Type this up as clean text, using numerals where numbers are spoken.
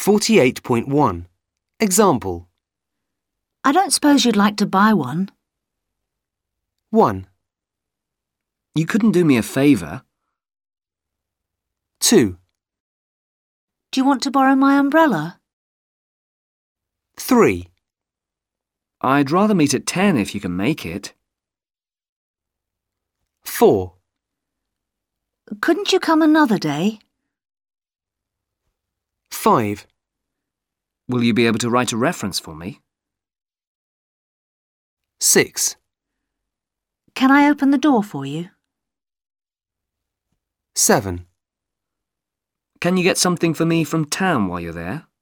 48.1. Example. I don't suppose you'd like to buy one. 1, You couldn't do me a favour? 2, Do you want to borrow my umbrella? 3, I'd rather meet at 10 if you can make it. 4, Couldn't you come another day? 5, Will you be able to write a reference for me? 6, Can I open the door for you? 7. Can you get something for me from town while you're there?